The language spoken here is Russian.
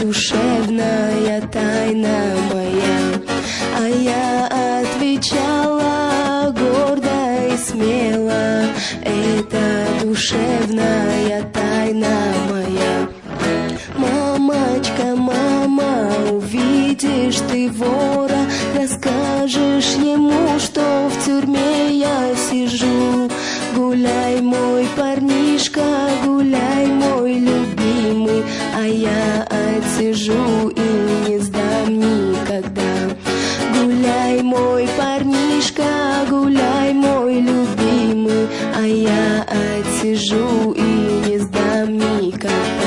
душевная тайна моя. А я отвечала гордо и смело: это душевная тайна моя. Мамочка, мама, увидишь ты вора, расскажешь ему, что в тюрьме я сижу. Гуляй, мой парнишка, гуляй, мой любимый, а я отсижу и не сдам никогда. Гуляй, мой парнишка, гуляй, мой любимый, а я отсижу и не сдам никогда.